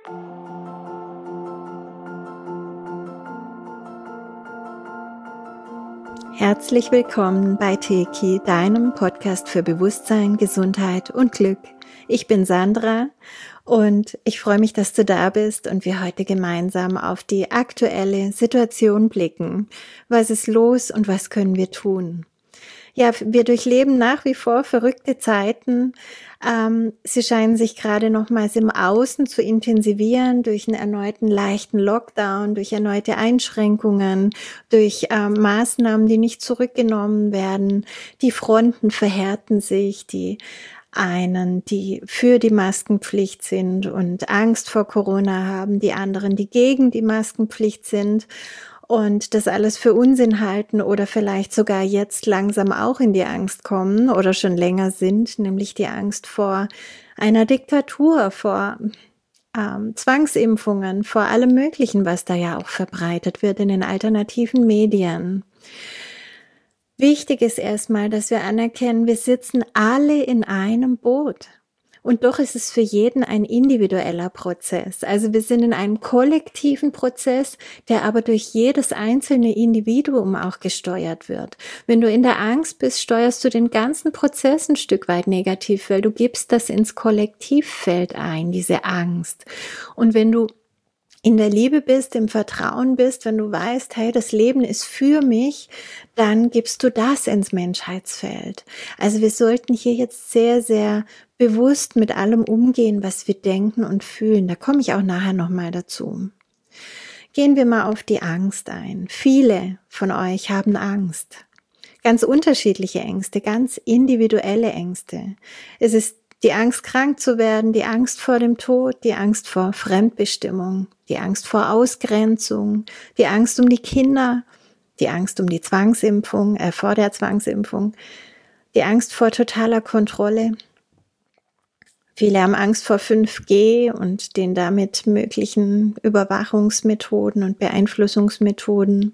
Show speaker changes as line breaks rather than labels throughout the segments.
Herzlich willkommen bei Teki, deinem Podcast für Bewusstsein, Gesundheit und Glück. Ich bin Sandra und ich freue mich, dass du da bist und wir heute gemeinsam auf die aktuelle Situation blicken. Was ist los und was können wir tun? Ja, wir durchleben nach wie vor verrückte Zeiten. Sie scheinen sich gerade nochmals im Außen zu intensivieren durch einen erneuten leichten Lockdown, durch erneute Einschränkungen, durch Maßnahmen, die nicht zurückgenommen werden. Die Fronten verhärten sich, die einen, die für die Maskenpflicht sind und Angst vor Corona haben, die anderen, die gegen die Maskenpflicht sind und das alles für Unsinn halten oder vielleicht sogar jetzt langsam auch in die Angst kommen oder schon länger sind, nämlich die Angst vor einer Diktatur, vor Zwangsimpfungen, vor allem Möglichen, was da ja auch verbreitet wird in den alternativen Medien. Wichtig ist erstmal, dass wir anerkennen, wir sitzen alle in einem Boot. Und doch ist es für jeden ein individueller Prozess. Also wir sind in einem kollektiven Prozess, der aber durch jedes einzelne Individuum auch gesteuert wird. Wenn du in der Angst bist, steuerst du den ganzen Prozess ein Stück weit negativ, weil du gibst das ins Kollektivfeld ein, diese Angst. Und wenn du in der Liebe bist, im Vertrauen bist, wenn du weißt, hey, das Leben ist für mich, dann gibst du das ins Menschheitsfeld. Also wir sollten hier jetzt sehr, sehr bewusst mit allem umgehen, was wir denken und fühlen. Da komme ich auch nachher nochmal dazu. Gehen wir mal auf die Angst ein. Viele von euch haben Angst. Ganz unterschiedliche Ängste, ganz individuelle Ängste. Es ist die Angst, krank zu werden, die Angst vor dem Tod, die Angst vor Fremdbestimmung, die Angst vor Ausgrenzung, die Angst um die Kinder, die Angst um die Zwangsimpfung, vor der Zwangsimpfung, die Angst vor totaler Kontrolle. Viele haben Angst vor 5G und den damit möglichen Überwachungsmethoden und Beeinflussungsmethoden.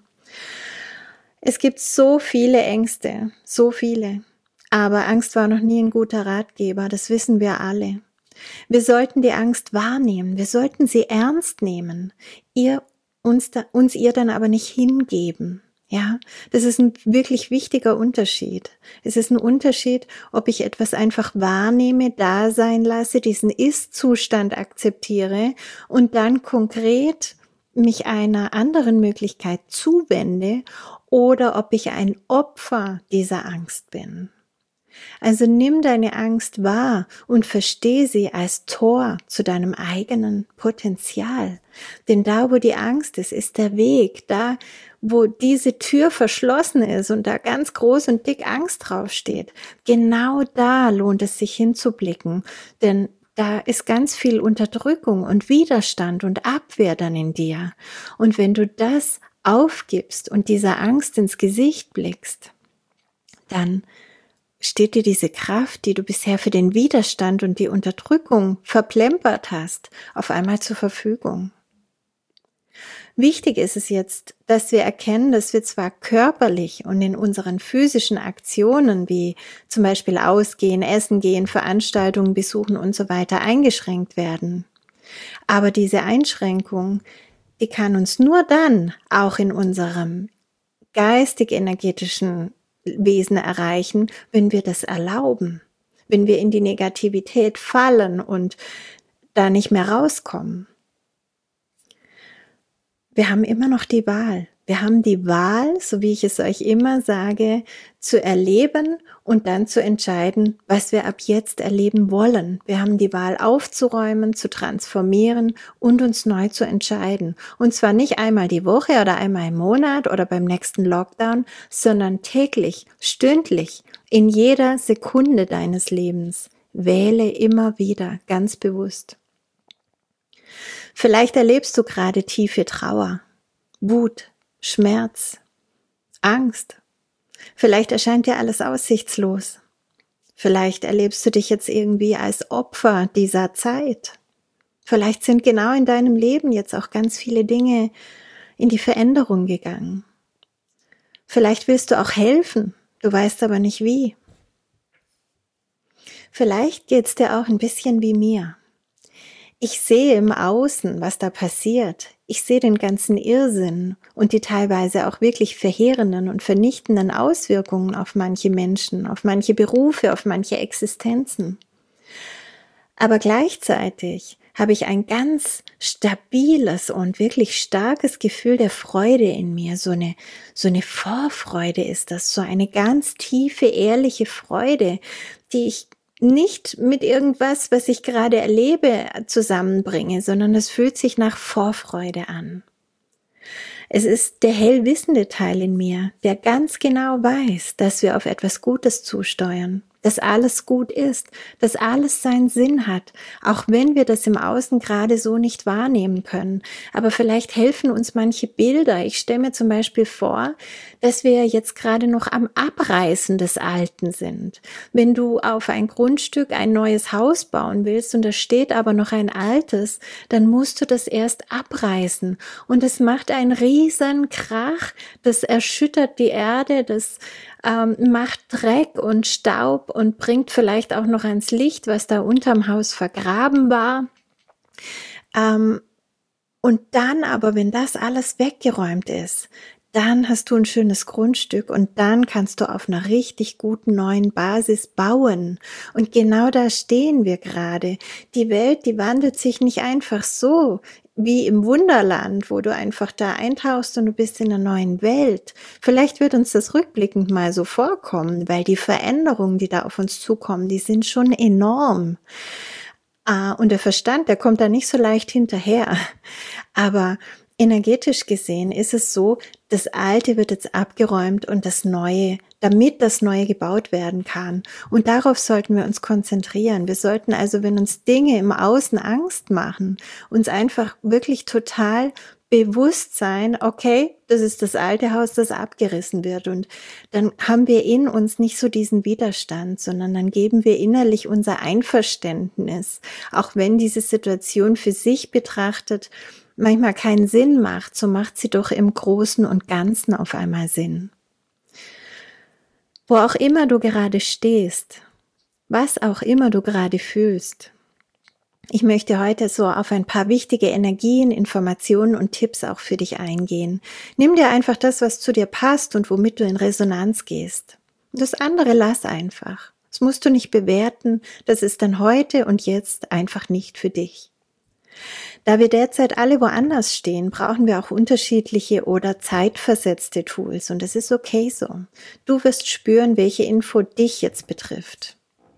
Es gibt so viele Ängste, so viele. Aber Angst war noch nie ein guter Ratgeber, das wissen wir alle. Wir sollten die Angst wahrnehmen, wir sollten sie ernst nehmen, uns ihr dann aber nicht hingeben. Ja, das ist ein wirklich wichtiger Unterschied. Es ist ein Unterschied, ob ich etwas einfach wahrnehme, da sein lasse, diesen Ist-Zustand akzeptiere und dann konkret mich einer anderen Möglichkeit zuwende oder ob ich ein Opfer dieser Angst bin. Also nimm deine Angst wahr und versteh sie als Tor zu deinem eigenen Potenzial. Denn da, wo die Angst ist, ist der Weg. Da, wo diese Tür verschlossen ist und da ganz groß und dick Angst draufsteht, genau da lohnt es sich hinzublicken. Denn da ist ganz viel Unterdrückung und Widerstand und Abwehr dann in dir. Und wenn du das aufgibst und dieser Angst ins Gesicht blickst, dann steht dir diese Kraft, die du bisher für den Widerstand und die Unterdrückung verplempert hast, auf einmal zur Verfügung. Wichtig ist es jetzt, dass wir erkennen, dass wir zwar körperlich und in unseren physischen Aktionen, wie zum Beispiel Ausgehen, Essen gehen, Veranstaltungen besuchen und so weiter, eingeschränkt werden. Aber diese Einschränkung, die kann uns nur dann auch in unserem geistig-energetischen Wesen erreichen, wenn wir das erlauben, wenn wir in die Negativität fallen und da nicht mehr rauskommen. Wir haben immer noch die Wahl. Wir haben die Wahl, so wie ich es euch immer sage, zu erleben und dann zu entscheiden, was wir ab jetzt erleben wollen. Wir haben die Wahl aufzuräumen, zu transformieren und uns neu zu entscheiden. Und zwar nicht einmal die Woche oder einmal im Monat oder beim nächsten Lockdown, sondern täglich, stündlich, in jeder Sekunde deines Lebens. Wähle immer wieder, ganz bewusst. Vielleicht erlebst du gerade tiefe Trauer, Wut, Schmerz, Angst. Vielleicht erscheint dir alles aussichtslos. Vielleicht erlebst du dich jetzt irgendwie als Opfer dieser Zeit. Vielleicht sind genau in deinem Leben jetzt auch ganz viele Dinge in die Veränderung gegangen. Vielleicht willst du auch helfen, du weißt aber nicht wie. Vielleicht geht's dir auch ein bisschen wie mir. Ich sehe im Außen, was da passiert. Ich sehe den ganzen Irrsinn und die teilweise auch wirklich verheerenden und vernichtenden Auswirkungen auf manche Menschen, auf manche Berufe, auf manche Existenzen. Aber gleichzeitig habe ich ein ganz stabiles und wirklich starkes Gefühl der Freude in mir. So eine Vorfreude ist das, so eine ganz tiefe, ehrliche Freude, die ich nicht mit irgendwas, was ich gerade erlebe, zusammenbringe, sondern es fühlt sich nach Vorfreude an. Es ist der hellwissende Teil in mir, der ganz genau weiß, dass wir auf etwas Gutes zusteuern, dass alles gut ist, dass alles seinen Sinn hat, auch wenn wir das im Außen gerade so nicht wahrnehmen können. Aber vielleicht helfen uns manche Bilder. Ich stelle mir zum Beispiel vor, dass wir jetzt gerade noch am Abreißen des Alten sind. Wenn du auf ein Grundstück ein neues Haus bauen willst und da steht aber noch ein altes, dann musst du das erst abreißen. Und es macht einen riesen Krach, das erschüttert die Erde, das macht Dreck und Staub und bringt vielleicht auch noch ans Licht, was da unterm Haus vergraben war. Und dann aber, wenn das alles weggeräumt ist, dann hast du ein schönes Grundstück und dann kannst du auf einer richtig guten neuen Basis bauen. Und genau da stehen wir gerade. Die Welt, die wandelt sich nicht einfach so wie im Wunderland, wo du einfach da eintauchst und du bist in einer neuen Welt. Vielleicht wird uns das rückblickend mal so vorkommen, weil die Veränderungen, die da auf uns zukommen, die sind schon enorm. Und der Verstand, der kommt da nicht so leicht hinterher. Aber energetisch gesehen ist es so, das Alte wird jetzt abgeräumt und das Neue, damit das Neue gebaut werden kann. Und darauf sollten wir uns konzentrieren. Wir sollten also, wenn uns Dinge im Außen Angst machen, uns einfach wirklich total bewusst sein, okay, das ist das alte Haus, das abgerissen wird. Und dann haben wir in uns nicht so diesen Widerstand, sondern dann geben wir innerlich unser Einverständnis. Auch wenn diese Situation für sich betrachtet manchmal keinen Sinn macht, so macht sie doch im Großen und Ganzen auf einmal Sinn. Wo auch immer du gerade stehst, was auch immer du gerade fühlst, ich möchte heute so auf ein paar wichtige Energien, Informationen und Tipps auch für dich eingehen. Nimm dir einfach das, was zu dir passt und womit du in Resonanz gehst. Das andere lass einfach. Das musst du nicht bewerten, das ist dann heute und jetzt einfach nicht für dich. Da wir derzeit alle woanders stehen, brauchen wir auch unterschiedliche oder zeitversetzte Tools und das ist okay so. Du wirst spüren, welche Info dich jetzt betrifft.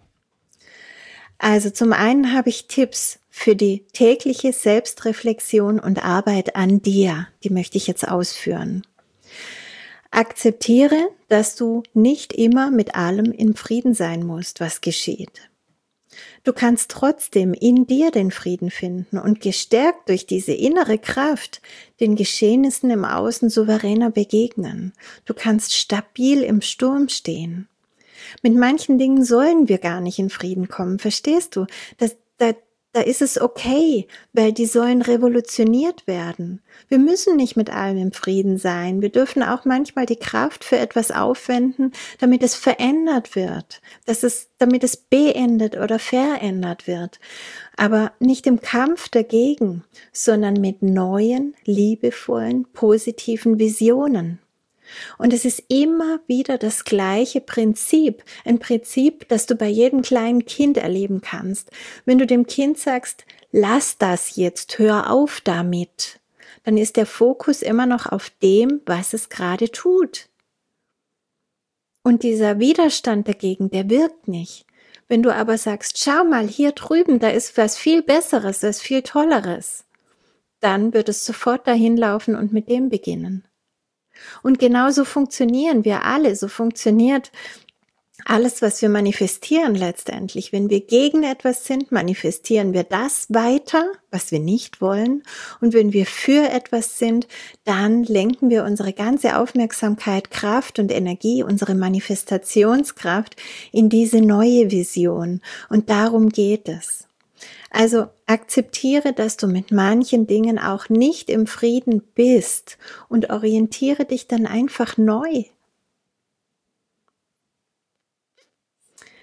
Also zum einen habe ich Tipps für die tägliche Selbstreflexion und Arbeit an dir. Die möchte ich jetzt ausführen. Akzeptiere, dass du nicht immer mit allem in Frieden sein musst, was geschieht. Du kannst trotzdem in dir den Frieden finden und gestärkt durch diese innere Kraft den Geschehnissen im Außen souveräner begegnen. Du kannst stabil im Sturm stehen. Mit manchen Dingen sollen wir gar nicht in Frieden kommen, verstehst du? Da ist es okay, weil die sollen revolutioniert werden. Wir müssen nicht mit allem im Frieden sein. Wir dürfen auch manchmal die Kraft für etwas aufwenden, damit es verändert wird, damit es beendet oder verändert wird. Aber nicht im Kampf dagegen, sondern mit neuen, liebevollen, positiven Visionen. Und es ist immer wieder das gleiche Prinzip, ein Prinzip, das du bei jedem kleinen Kind erleben kannst. Wenn du dem Kind sagst, lass das jetzt, hör auf damit, dann ist der Fokus immer noch auf dem, was es gerade tut. Und dieser Widerstand dagegen, der wirkt nicht. Wenn du aber sagst, schau mal, hier drüben, da ist was viel Besseres, was viel Tolleres, dann wird es sofort dahin laufen und mit dem beginnen. Und genauso funktionieren wir alle, so funktioniert alles, was wir manifestieren letztendlich. Wenn wir gegen etwas sind, manifestieren wir das weiter, was wir nicht wollen. Und wenn wir für etwas sind, dann lenken wir unsere ganze Aufmerksamkeit, Kraft und Energie, unsere Manifestationskraft in diese neue Vision. Und darum geht es. Also akzeptiere, dass du mit manchen Dingen auch nicht im Frieden bist und orientiere dich dann einfach neu.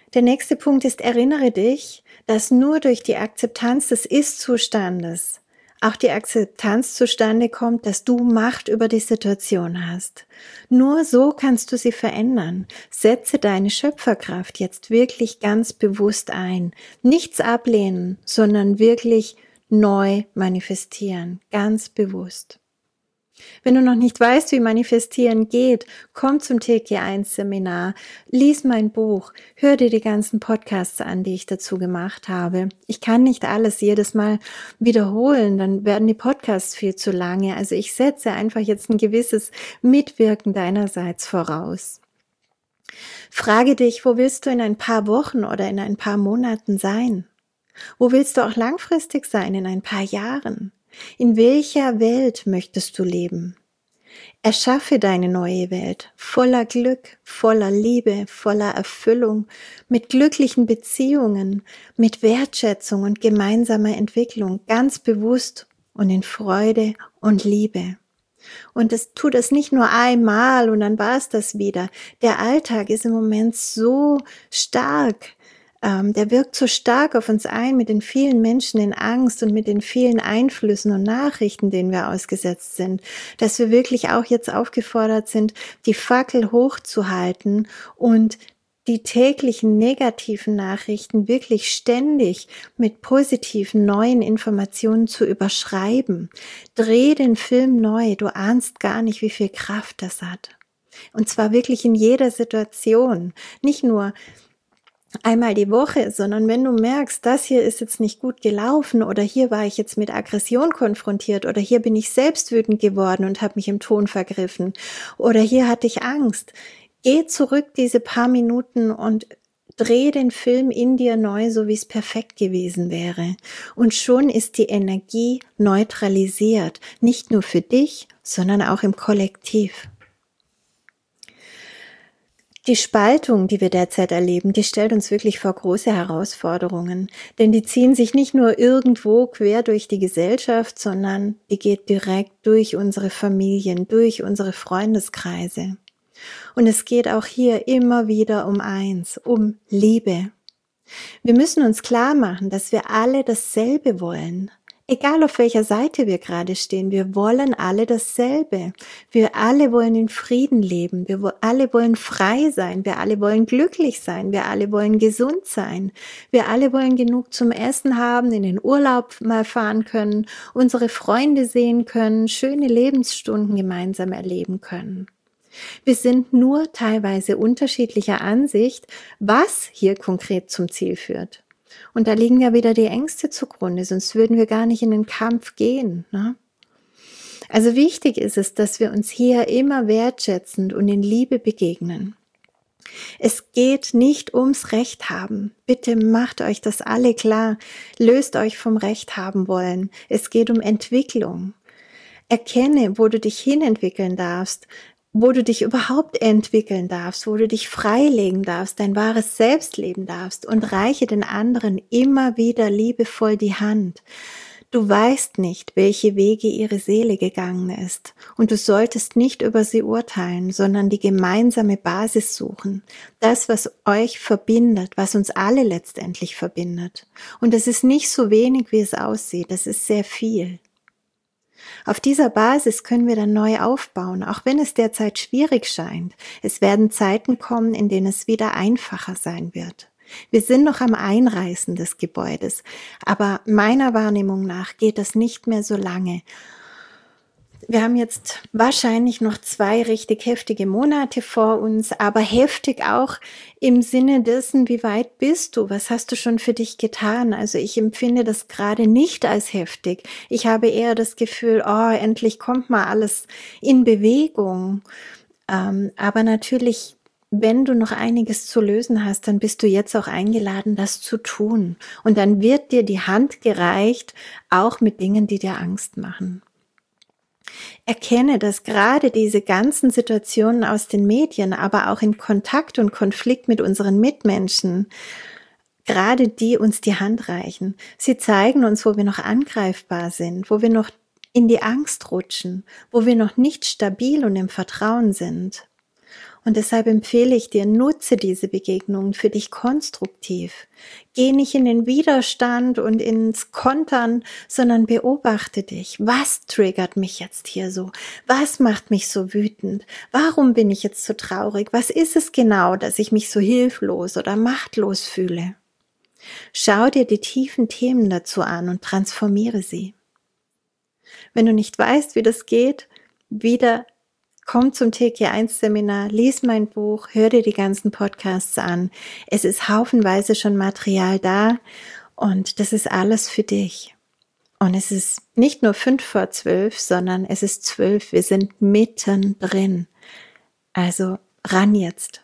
Der nächste Punkt ist, erinnere dich, dass nur durch die Akzeptanz des Ist-Zustandes auch die Akzeptanz zustande kommt, dass du Macht über die Situation hast. Nur so kannst du sie verändern. Setze deine Schöpferkraft jetzt wirklich ganz bewusst ein. Nichts ablehnen, sondern wirklich neu manifestieren, ganz bewusst. Wenn du noch nicht weißt, wie Manifestieren geht, komm zum TG1-Seminar, lies mein Buch, hör dir die ganzen Podcasts an, die ich dazu gemacht habe. Ich kann nicht alles jedes Mal wiederholen, dann werden die Podcasts viel zu lange. Also ich setze einfach jetzt ein gewisses Mitwirken deinerseits voraus. Frage dich, wo willst du in ein paar Wochen oder in ein paar Monaten sein? Wo willst du auch langfristig sein, in ein paar Jahren? In welcher Welt möchtest du leben? Erschaffe deine neue Welt voller Glück, voller Liebe, voller Erfüllung, mit glücklichen Beziehungen, mit Wertschätzung und gemeinsamer Entwicklung, ganz bewusst und in Freude und Liebe. Und tu das nicht nur einmal und dann war es das wieder. Der Alltag ist im Moment so stark. Der wirkt so stark auf uns ein mit den vielen Menschen in Angst und mit den vielen Einflüssen und Nachrichten, denen wir ausgesetzt sind, dass wir wirklich auch jetzt aufgefordert sind, die Fackel hochzuhalten und die täglichen negativen Nachrichten wirklich ständig mit positiven neuen Informationen zu überschreiben. Dreh den Film neu, du ahnst gar nicht, wie viel Kraft das hat. Und zwar wirklich in jeder Situation, nicht nur einmal die Woche, sondern wenn du merkst, das hier ist jetzt nicht gut gelaufen oder hier war ich jetzt mit Aggression konfrontiert oder hier bin ich selbst wütend geworden und habe mich im Ton vergriffen oder hier hatte ich Angst, geh zurück diese paar Minuten und dreh den Film in dir neu, so wie es perfekt gewesen wäre. Und schon ist die Energie neutralisiert, nicht nur für dich, sondern auch im Kollektiv. Die Spaltung, die wir derzeit erleben, die stellt uns wirklich vor große Herausforderungen, denn die ziehen sich nicht nur irgendwo quer durch die Gesellschaft, sondern die geht direkt durch unsere Familien, durch unsere Freundeskreise. Und es geht auch hier immer wieder um eins, um Liebe. Wir müssen uns klar machen, dass wir alle dasselbe wollen. Egal auf welcher Seite wir gerade stehen, wir wollen alle dasselbe. Wir alle wollen in Frieden leben, wir alle wollen frei sein, wir alle wollen glücklich sein, wir alle wollen gesund sein, wir alle wollen genug zum Essen haben, in den Urlaub mal fahren können, unsere Freunde sehen können, schöne Lebensstunden gemeinsam erleben können. Wir sind nur teilweise unterschiedlicher Ansicht, was hier konkret zum Ziel führt. Und da liegen ja wieder die Ängste zugrunde, sonst würden wir gar nicht in den Kampf gehen, ne? Also wichtig ist es, dass wir uns hier immer wertschätzend und in Liebe begegnen. Es geht nicht ums Recht haben. Bitte macht euch das alle klar. Löst euch vom Recht haben wollen. Es geht um Entwicklung. Erkenne, wo du dich hinentwickeln darfst, wo du dich überhaupt entwickeln darfst, wo du dich freilegen darfst, dein wahres Selbst leben darfst und reiche den anderen immer wieder liebevoll die Hand. Du weißt nicht, welche Wege ihre Seele gegangen ist und du solltest nicht über sie urteilen, sondern die gemeinsame Basis suchen. Das, was euch verbindet, was uns alle letztendlich verbindet. Und es ist nicht so wenig, wie es aussieht, das ist sehr viel. Auf dieser Basis können wir dann neu aufbauen, auch wenn es derzeit schwierig scheint. Es werden Zeiten kommen, in denen es wieder einfacher sein wird. Wir sind noch am Einreißen des Gebäudes, aber meiner Wahrnehmung nach geht das nicht mehr so lange. Wir haben jetzt wahrscheinlich noch 2 richtig heftige Monate vor uns, aber heftig auch im Sinne dessen, wie weit bist du? Was hast du schon für dich getan? Also ich empfinde das gerade nicht als heftig. Ich habe eher das Gefühl, endlich kommt mal alles in Bewegung. Aber natürlich, wenn du noch einiges zu lösen hast, dann bist du jetzt auch eingeladen, das zu tun. Und dann wird dir die Hand gereicht, auch mit Dingen, die dir Angst machen. Erkenne, dass gerade diese ganzen Situationen aus den Medien, aber auch in Kontakt und Konflikt mit unseren Mitmenschen, gerade die uns die Hand reichen. Sie zeigen uns, wo wir noch angreifbar sind, wo wir noch in die Angst rutschen, wo wir noch nicht stabil und im Vertrauen sind. Und deshalb empfehle ich dir, nutze diese Begegnungen für dich konstruktiv. Geh nicht in den Widerstand und ins Kontern, sondern beobachte dich. Was triggert mich jetzt hier so? Was macht mich so wütend? Warum bin ich jetzt so traurig? Was ist es genau, dass ich mich so hilflos oder machtlos fühle? Schau dir die tiefen Themen dazu an und transformiere sie. Wenn du nicht weißt, wie das geht, wieder komm zum TK1-Seminar, lies mein Buch, hör dir die ganzen Podcasts an. Es ist haufenweise schon Material da und das ist alles für dich. Und es ist nicht nur 11:55, sondern es ist 12. Wir sind mittendrin. Also ran jetzt.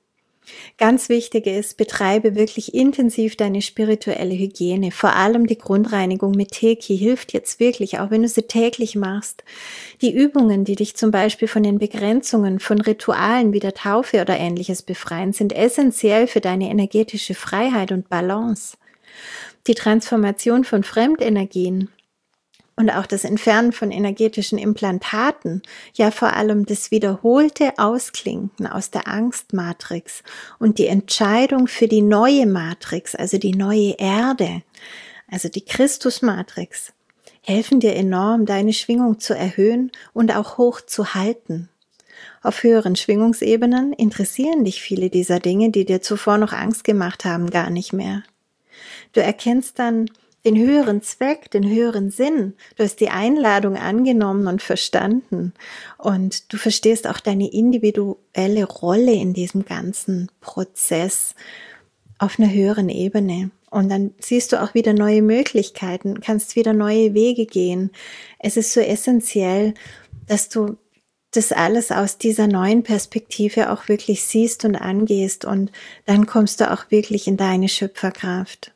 Ganz wichtig ist, betreibe wirklich intensiv deine spirituelle Hygiene. Vor allem die Grundreinigung mit Teki hilft jetzt wirklich, auch wenn du sie täglich machst. Die Übungen, die dich zum Beispiel von den Begrenzungen von Ritualen wie der Taufe oder Ähnliches befreien, sind essentiell für deine energetische Freiheit und Balance. Die Transformation von Fremdenergien und auch das Entfernen von energetischen Implantaten, ja vor allem das wiederholte Ausklinken aus der Angstmatrix und die Entscheidung für die neue Matrix, also die neue Erde, also die Christusmatrix, helfen dir enorm, deine Schwingung zu erhöhen und auch hoch zu halten. Auf höheren Schwingungsebenen interessieren dich viele dieser Dinge, die dir zuvor noch Angst gemacht haben, gar nicht mehr. Du erkennst dann den höheren Zweck, den höheren Sinn. Du hast die Einladung angenommen und verstanden. Und du verstehst auch deine individuelle Rolle in diesem ganzen Prozess auf einer höheren Ebene. Und dann siehst du auch wieder neue Möglichkeiten, kannst wieder neue Wege gehen. Es ist so essentiell, dass du das alles aus dieser neuen Perspektive auch wirklich siehst und angehst. Und dann kommst du auch wirklich in deine Schöpferkraft.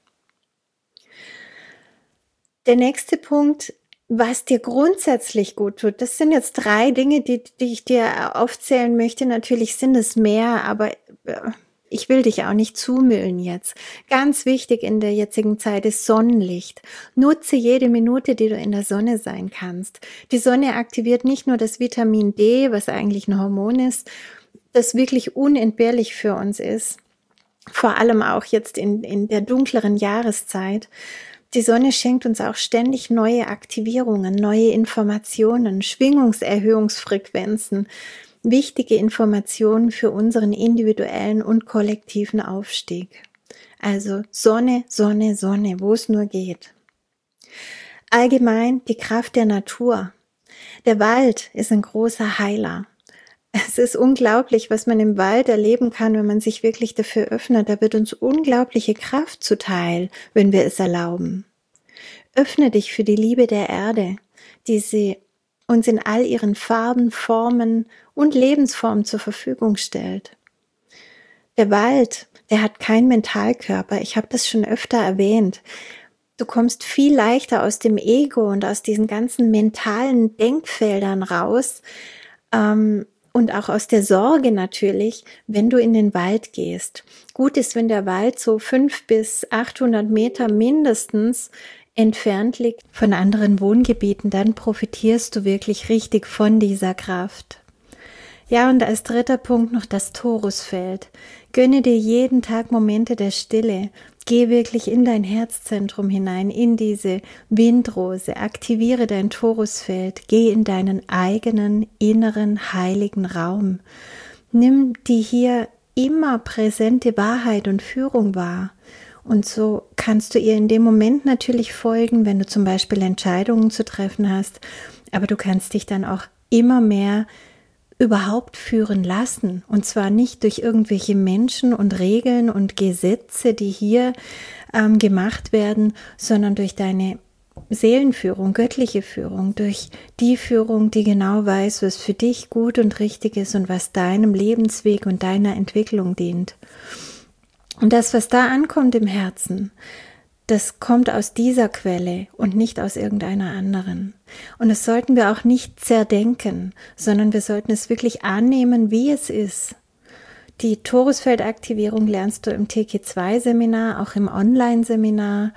Der nächste Punkt, was dir grundsätzlich gut tut, das sind jetzt 3 Dinge, die ich dir aufzählen möchte. Natürlich sind es mehr, aber ich will dich auch nicht zumüllen jetzt. Ganz wichtig in der jetzigen Zeit ist Sonnenlicht. Nutze jede Minute, die du in der Sonne sein kannst. Die Sonne aktiviert nicht nur das Vitamin D, was eigentlich ein Hormon ist, das wirklich unentbehrlich für uns ist, vor allem auch jetzt in der dunkleren Jahreszeit. Die Sonne schenkt uns auch ständig neue Aktivierungen, neue Informationen, Schwingungserhöhungsfrequenzen, wichtige Informationen für unseren individuellen und kollektiven Aufstieg. Also Sonne, Sonne, Sonne, wo es nur geht. Allgemein die Kraft der Natur. Der Wald ist ein großer Heiler. Es ist unglaublich, was man im Wald erleben kann, wenn man sich wirklich dafür öffnet. Da wird uns unglaubliche Kraft zuteil, wenn wir es erlauben. Öffne dich für die Liebe der Erde, die sie uns in all ihren Farben, Formen und Lebensformen zur Verfügung stellt. Der Wald, der hat keinen Mentalkörper. Ich habe das schon öfter erwähnt. Du kommst viel leichter aus dem Ego und aus diesen ganzen mentalen Denkfeldern raus, und auch aus der Sorge natürlich, wenn du in den Wald gehst. Gut ist, wenn der Wald so 500 bis 800 Meter mindestens entfernt liegt von anderen Wohngebieten, dann profitierst du wirklich richtig von dieser Kraft. Ja, und als 3. Punkt noch das Torusfeld. Gönne dir jeden Tag Momente der Stille. Geh wirklich in dein Herzzentrum hinein, in diese Windrose. Aktiviere dein Torusfeld. Geh in deinen eigenen inneren heiligen Raum. Nimm die hier immer präsente Wahrheit und Führung wahr. Und so kannst du ihr in dem Moment natürlich folgen, wenn du zum Beispiel Entscheidungen zu treffen hast. Aber du kannst dich dann auch immer mehr überhaupt führen lassen. Und zwar nicht durch irgendwelche Menschen und Regeln und Gesetze, die hier gemacht werden, sondern durch deine Seelenführung, göttliche Führung, durch die Führung, die genau weiß, was für dich gut und richtig ist und was deinem Lebensweg und deiner Entwicklung dient. Und das, was da ankommt im Herzen, das kommt aus dieser Quelle und nicht aus irgendeiner anderen. Und das sollten wir auch nicht zerdenken, sondern wir sollten es wirklich annehmen, wie es ist. Die Torusfeldaktivierung lernst du im TK2-Seminar, auch im Online-Seminar.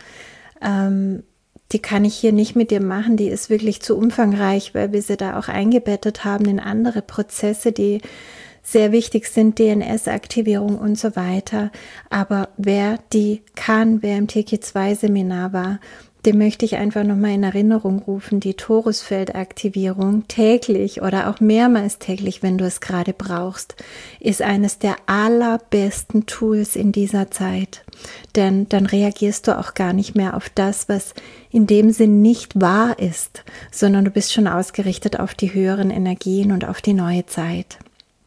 Die kann ich hier nicht mit dir machen, die ist wirklich zu umfangreich, weil wir sie da auch eingebettet haben in andere Prozesse, die Sehr wichtig sind DNS-Aktivierung und so weiter. Aber wer die kann, wer im TK2-Seminar war, dem möchte ich einfach nochmal in Erinnerung rufen, die Torusfeldaktivierung täglich oder auch mehrmals täglich, wenn du es gerade brauchst, ist eines der allerbesten Tools in dieser Zeit. Denn dann reagierst du auch gar nicht mehr auf das, was in dem Sinn nicht wahr ist, sondern du bist schon ausgerichtet auf die höheren Energien und auf die neue Zeit.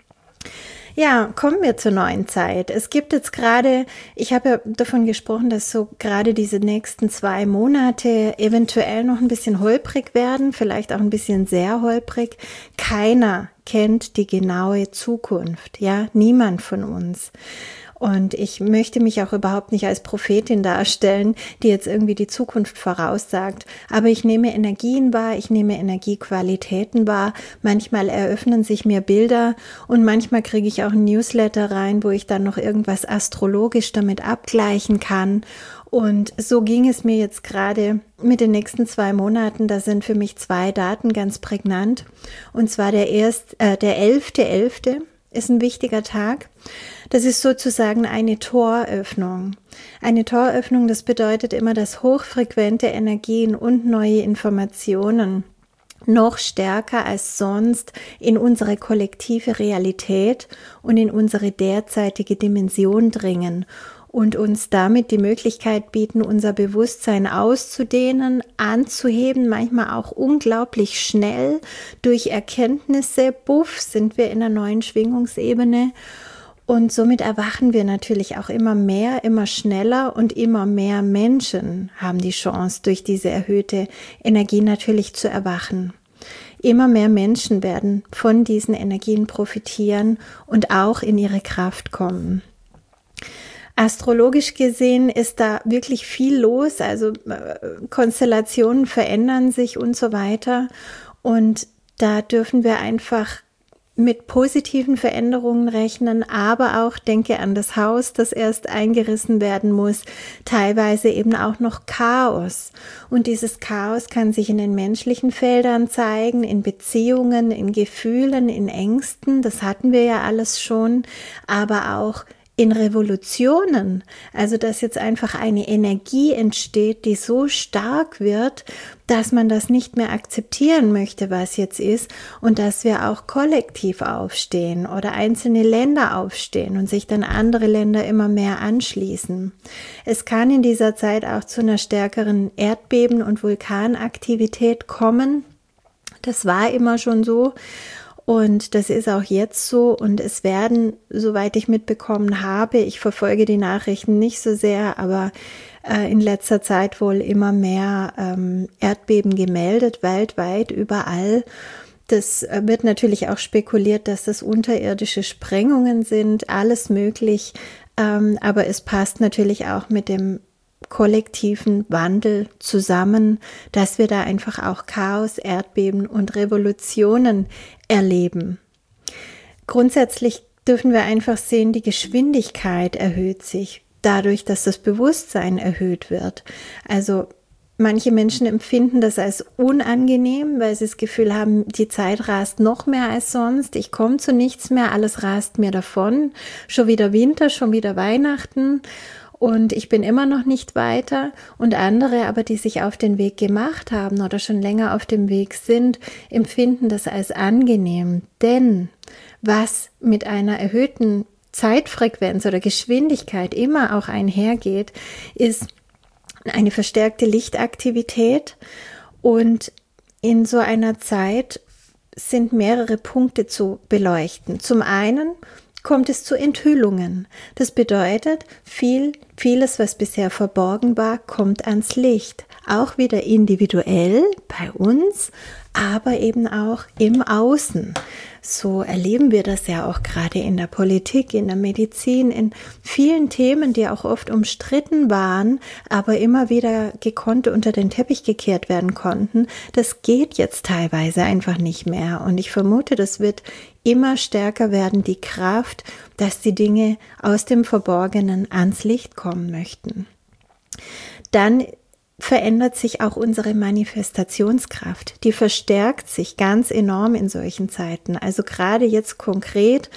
Ja, kommen wir zur neuen Zeit. Es gibt jetzt gerade, ich habe ja davon gesprochen, dass so gerade diese nächsten 2 Monate eventuell noch ein bisschen holprig werden, vielleicht auch ein bisschen sehr holprig. Keiner kennt die genaue Zukunft, ja, niemand von uns. Und ich möchte mich auch überhaupt nicht als Prophetin darstellen, die jetzt irgendwie die Zukunft voraussagt. Aber ich nehme Energien wahr, ich nehme Energiequalitäten wahr. Manchmal eröffnen sich mir Bilder und manchmal kriege ich auch ein Newsletter rein, wo ich dann noch irgendwas astrologisch damit abgleichen kann. Und so ging es mir jetzt gerade mit den nächsten 2 Monaten. Da sind für mich 2 Daten ganz prägnant. Und zwar der 11.11. ist ein wichtiger Tag. Das ist sozusagen eine Toröffnung. Eine Toröffnung, das bedeutet immer, dass hochfrequente Energien und neue Informationen noch stärker als sonst in unsere kollektive Realität und in unsere derzeitige Dimension dringen und uns damit die Möglichkeit bieten, unser Bewusstsein auszudehnen, anzuheben, manchmal auch unglaublich schnell durch Erkenntnisse. Buff, sind wir in einer neuen Schwingungsebene. Und somit erwachen wir natürlich auch immer mehr, immer schneller und immer mehr Menschen haben die Chance, durch diese erhöhte Energie natürlich zu erwachen. Immer mehr Menschen werden von diesen Energien profitieren und auch in ihre Kraft kommen. Astrologisch gesehen ist da wirklich viel los, also Konstellationen verändern sich und so weiter. Und da dürfen wir einfach mit positiven Veränderungen rechnen, aber auch denke an das Haus, das erst eingerissen werden muss, teilweise eben auch noch Chaos. Und dieses Chaos kann sich in den menschlichen Feldern zeigen, in Beziehungen, in Gefühlen, in Ängsten, das hatten wir ja alles schon, aber auch in Revolutionen, also dass jetzt einfach eine Energie entsteht, die so stark wird, dass man das nicht mehr akzeptieren möchte, was jetzt ist, und dass wir auch kollektiv aufstehen oder einzelne Länder aufstehen und sich dann andere Länder immer mehr anschließen. Es kann in dieser Zeit auch zu einer stärkeren Erdbeben- und Vulkanaktivität kommen. Das war immer schon so. Und das ist auch jetzt so, und es werden, soweit ich mitbekommen habe, ich verfolge die Nachrichten nicht so sehr, aber in letzter Zeit wohl immer mehr Erdbeben gemeldet, weltweit, überall. Das wird natürlich auch spekuliert, dass das unterirdische Sprengungen sind, alles möglich, aber es passt natürlich auch mit dem kollektiven Wandel zusammen, dass wir da einfach auch Chaos, Erdbeben und Revolutionen erleben. Grundsätzlich dürfen wir einfach sehen, die Geschwindigkeit erhöht sich dadurch, dass das Bewusstsein erhöht wird. Also manche Menschen empfinden das als unangenehm, weil sie das Gefühl haben, die Zeit rast noch mehr als sonst, ich komme zu nichts mehr, alles rast mir davon, schon wieder Winter, schon wieder Weihnachten. Und ich bin immer noch nicht weiter, und andere aber, die sich auf den Weg gemacht haben oder schon länger auf dem Weg sind, empfinden das als angenehm. Denn was mit einer erhöhten Zeitfrequenz oder Geschwindigkeit immer auch einhergeht, ist eine verstärkte Lichtaktivität, und in so einer Zeit sind mehrere Punkte zu beleuchten. Zum einen kommt es zu Enthüllungen. Das bedeutet, vieles, was bisher verborgen war, kommt ans Licht. Auch wieder individuell bei uns, aber eben auch im Außen. So erleben wir das ja auch gerade in der Politik, in der Medizin, in vielen Themen, die auch oft umstritten waren, aber immer wieder gekonnt unter den Teppich gekehrt werden konnten. Das geht jetzt teilweise einfach nicht mehr. Und ich vermute, das wird immer stärker werden, die Kraft, dass die Dinge aus dem Verborgenen ans Licht kommen möchten. Dann verändert sich auch unsere Manifestationskraft. Die verstärkt sich ganz enorm in solchen Zeiten. Also gerade jetzt konkret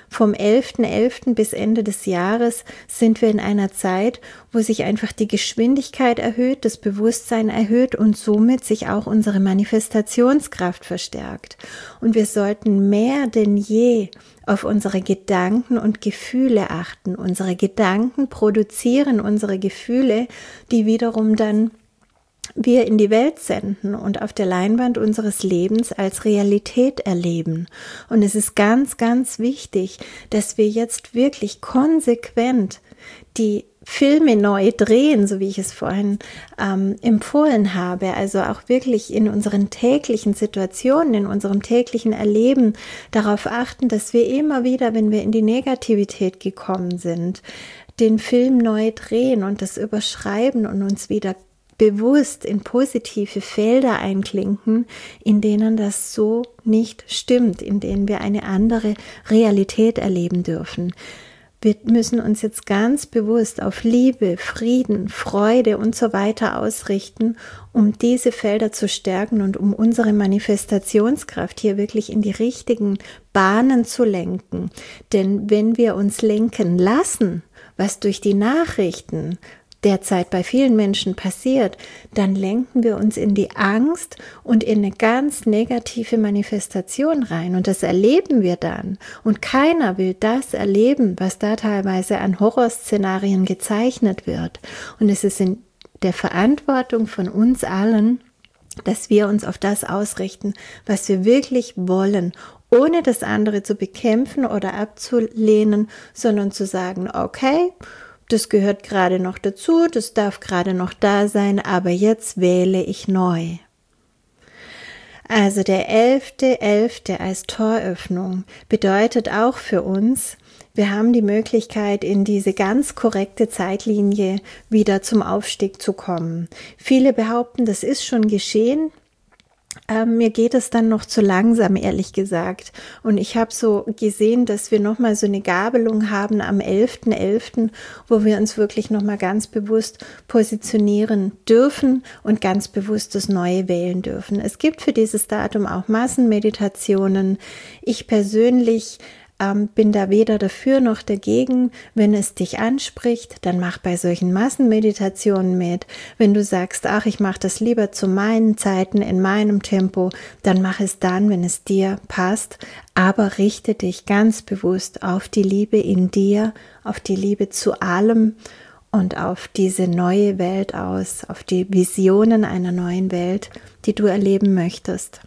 vom 11.11. bis Ende des Jahres sind wir in einer Zeit, wo sich einfach die Geschwindigkeit erhöht, das Bewusstsein erhöht und somit sich auch unsere Manifestationskraft verstärkt. Und wir sollten mehr denn je auf unsere Gedanken und Gefühle achten. Unsere Gedanken produzieren unsere Gefühle, die wiederum dann wir in die Welt senden und auf der Leinwand unseres Lebens als Realität erleben. Und es ist ganz, ganz wichtig, dass wir jetzt wirklich konsequent die Filme neu drehen, so wie ich es vorhin empfohlen habe, also auch wirklich in unseren täglichen Situationen, in unserem täglichen Erleben darauf achten, dass wir immer wieder, wenn wir in die Negativität gekommen sind, den Film neu drehen und das überschreiben und uns wieder bewusst in positive Felder einklinken, in denen das so nicht stimmt, in denen wir eine andere Realität erleben dürfen. Wir müssen uns jetzt ganz bewusst auf Liebe, Frieden, Freude und so weiter ausrichten, um diese Felder zu stärken und um unsere Manifestationskraft hier wirklich in die richtigen Bahnen zu lenken. Denn wenn wir uns lenken lassen, was durch die Nachrichten derzeit bei vielen Menschen passiert, dann lenken wir uns in die Angst und in eine ganz negative Manifestation rein. Und das erleben wir dann. Und keiner will das erleben, was da teilweise an Horrorszenarien gezeichnet wird. Und es ist in der Verantwortung von uns allen, dass wir uns auf das ausrichten, was wir wirklich wollen, ohne das andere zu bekämpfen oder abzulehnen, sondern zu sagen, okay, das gehört gerade noch dazu, das darf gerade noch da sein, aber jetzt wähle ich neu. Also der 11.11. als Toröffnung bedeutet auch für uns, wir haben die Möglichkeit, in diese ganz korrekte Zeitlinie wieder zum Aufstieg zu kommen. Viele behaupten, das ist schon geschehen. Mir geht es dann noch zu langsam, ehrlich gesagt. Und ich habe so gesehen, dass wir nochmal so eine Gabelung haben am 11.11., wo wir uns wirklich nochmal ganz bewusst positionieren dürfen und ganz bewusst das Neue wählen dürfen. Es gibt für dieses Datum auch Massenmeditationen. Ich persönlich bin da weder dafür noch dagegen. Wenn es dich anspricht, dann mach bei solchen Massenmeditationen mit. Wenn du sagst, ach, ich mache das lieber zu meinen Zeiten, in meinem Tempo, dann mach es dann, wenn es dir passt. Aber richte dich ganz bewusst auf die Liebe in dir, auf die Liebe zu allem und auf diese neue Welt aus, auf die Visionen einer neuen Welt, die du erleben möchtest.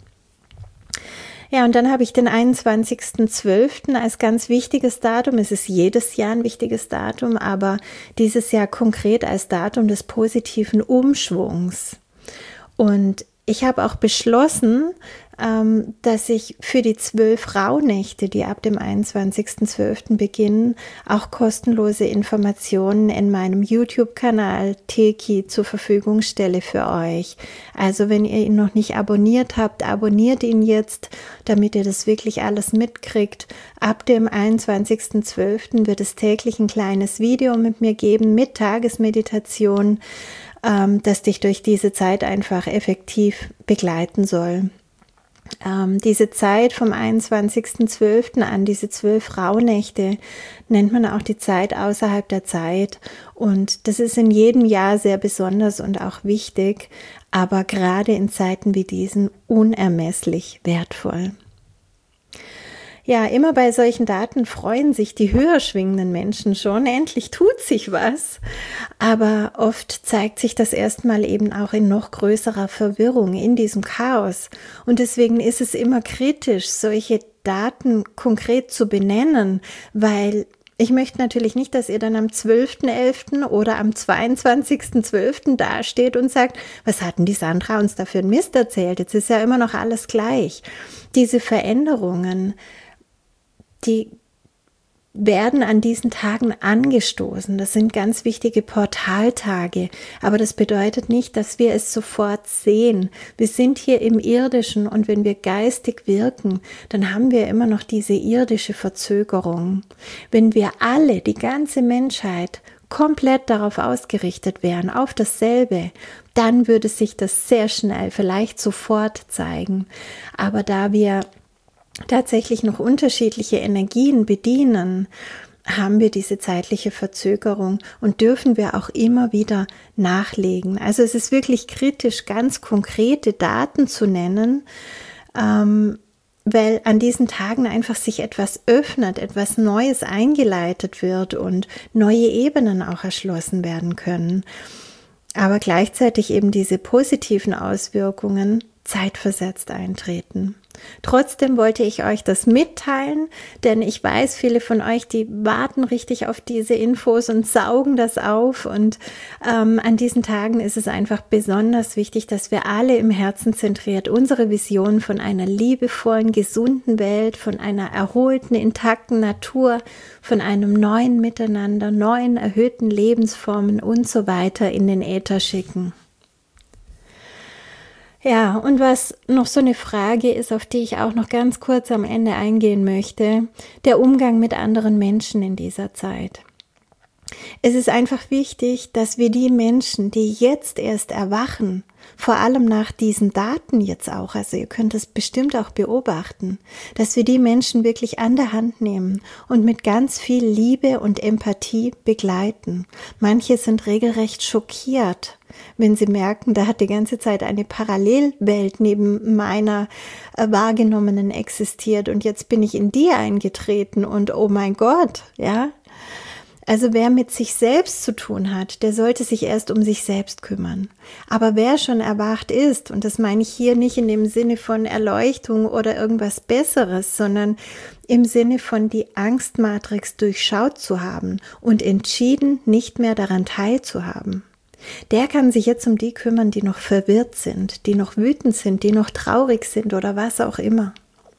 Ja, und dann habe ich den 21.12. als ganz wichtiges Datum. Es ist jedes Jahr ein wichtiges Datum, aber dieses Jahr konkret als Datum des positiven Umschwungs. Und ich habe auch beschlossen, dass ich für die 12 Rauhnächte, die ab dem 21.12. beginnen, auch kostenlose Informationen in meinem YouTube-Kanal Teki zur Verfügung stelle für euch. Also wenn ihr ihn noch nicht abonniert habt, abonniert ihn jetzt, damit ihr das wirklich alles mitkriegt. Ab dem 21.12. wird es täglich ein kleines Video mit mir geben, mit Tagesmeditation, das dich durch diese Zeit einfach effektiv begleiten soll. Diese Zeit vom 21.12. an, diese 12 Rauhnächte, nennt man auch die Zeit außerhalb der Zeit. Und das ist in jedem Jahr sehr besonders und auch wichtig, aber gerade in Zeiten wie diesen unermesslich wertvoll. Ja, immer bei solchen Daten freuen sich die höher schwingenden Menschen schon, endlich tut sich was. Aber oft zeigt sich das erstmal eben auch in noch größerer Verwirrung, in diesem Chaos. Und deswegen ist es immer kritisch, solche Daten konkret zu benennen, weil ich möchte natürlich nicht, dass ihr dann am 12.11. oder am 22.12. dasteht und sagt, was hat denn die Sandra uns da für einen Mist erzählt? Jetzt ist ja immer noch alles gleich. Diese Veränderungen, die werden an diesen Tagen angestoßen. Das sind ganz wichtige Portaltage. Aber das bedeutet nicht, dass wir es sofort sehen. Wir sind hier im Irdischen und wenn wir geistig wirken, dann haben wir immer noch diese irdische Verzögerung. Wenn wir alle, die ganze Menschheit, komplett darauf ausgerichtet wären, auf dasselbe, dann würde sich das sehr schnell, vielleicht sofort zeigen. Aber da wir tatsächlich noch unterschiedliche Energien bedienen, haben wir diese zeitliche Verzögerung und dürfen wir auch immer wieder nachlegen. Also es ist wirklich kritisch, ganz konkrete Daten zu nennen, weil an diesen Tagen einfach sich etwas öffnet, etwas Neues eingeleitet wird und neue Ebenen auch erschlossen werden können. Aber gleichzeitig eben diese positiven Auswirkungen zeitversetzt eintreten. Trotzdem wollte ich euch das mitteilen, denn ich weiß, viele von euch, die warten richtig auf diese Infos und saugen das auf. Und an diesen Tagen ist es einfach besonders wichtig, dass wir alle im Herzen zentriert unsere Vision von einer liebevollen, gesunden Welt, von einer erholten, intakten Natur, von einem neuen Miteinander, neuen, erhöhten Lebensformen und so weiter in den Äther schicken. Ja, und was noch so eine Frage ist, auf die ich auch noch ganz kurz am Ende eingehen möchte, der Umgang mit anderen Menschen in dieser Zeit. Es ist einfach wichtig, dass wir die Menschen, die jetzt erst erwachen, vor allem nach diesen Daten jetzt auch, also ihr könnt es bestimmt auch beobachten, dass wir die Menschen wirklich an der Hand nehmen und mit ganz viel Liebe und Empathie begleiten. Manche sind regelrecht schockiert, wenn sie merken, da hat die ganze Zeit eine Parallelwelt neben meiner wahrgenommenen existiert und jetzt bin ich in die eingetreten und oh mein Gott, ja. Also wer mit sich selbst zu tun hat, der sollte sich erst um sich selbst kümmern. Aber wer schon erwacht ist, und das meine ich hier nicht in dem Sinne von Erleuchtung oder irgendwas Besseres, sondern im Sinne von die Angstmatrix durchschaut zu haben und entschieden, nicht mehr daran teilzuhaben. Der kann sich jetzt um die kümmern, die noch verwirrt sind, die noch wütend sind, die noch traurig sind oder was auch immer.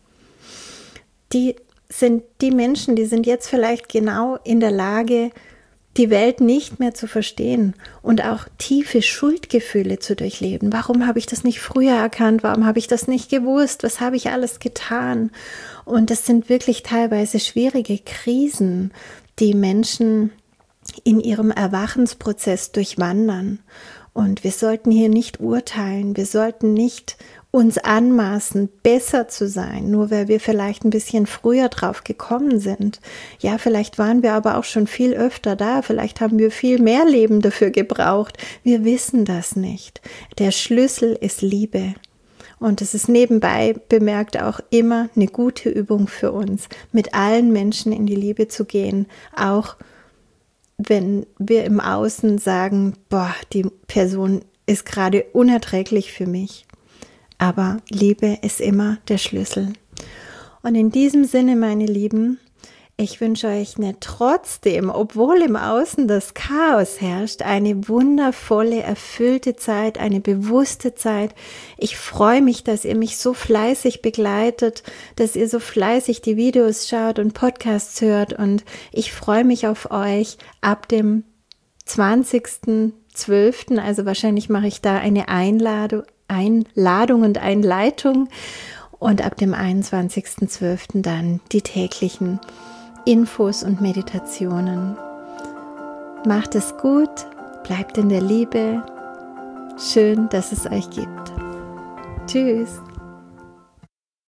Die sind die Menschen, die sind jetzt vielleicht genau in der Lage, die Welt nicht mehr zu verstehen und auch tiefe Schuldgefühle zu durchleben. Warum habe ich das nicht früher erkannt? Warum habe ich das nicht gewusst? Was habe ich alles getan? Und das sind wirklich teilweise schwierige Krisen, die Menschen in ihrem Erwachensprozess durchwandern. Und wir sollten hier nicht urteilen, wir sollten nicht uns anmaßen, besser zu sein, nur weil wir vielleicht ein bisschen früher drauf gekommen sind. Ja, vielleicht waren wir aber auch schon viel öfter da, vielleicht haben wir viel mehr Leben dafür gebraucht. Wir wissen das nicht. Der Schlüssel ist Liebe. Und es ist nebenbei bemerkt auch immer eine gute Übung für uns, mit allen Menschen in die Liebe zu gehen, auch wenn wir im Außen sagen, boah, die Person ist gerade unerträglich für mich. Aber Liebe ist immer der Schlüssel. Und in diesem Sinne, meine Lieben, ich wünsche euch trotzdem, obwohl im Außen das Chaos herrscht, eine wundervolle, erfüllte Zeit, eine bewusste Zeit. Ich freue mich, dass ihr mich so fleißig begleitet, dass ihr so fleißig die Videos schaut und Podcasts hört. Und ich freue mich auf euch ab dem 20.12., also wahrscheinlich mache ich da eine Einladung und Einleitung und ab dem 21.12. dann die täglichen Infos und Meditationen. Macht es gut, bleibt in der Liebe. Schön, dass es euch gibt. Tschüss.